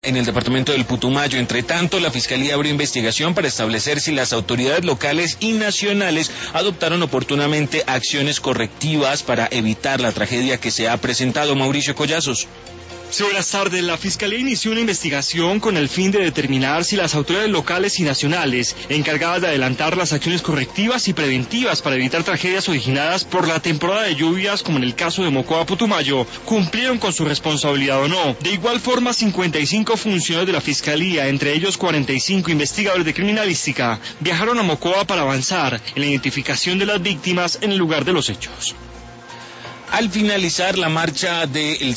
En el departamento del Putumayo, entre tanto, la Fiscalía abrió investigación para establecer si las autoridades locales y nacionales adoptaron oportunamente acciones correctivas para evitar la tragedia que se ha presentado. Mauricio Collazos. Sí, buenas tardes. La Fiscalía inició una investigación con el fin de determinar si las autoridades locales y nacionales, encargadas de adelantar las acciones correctivas y preventivas para evitar tragedias originadas por la temporada de lluvias, como en el caso de Mocoa Putumayo, cumplieron con su responsabilidad o no. De igual forma, 55 funcionarios de la Fiscalía, entre ellos 45 investigadores de criminalística, viajaron a Mocoa para avanzar en la identificación de las víctimas en el lugar de los hechos. Al finalizar la marcha del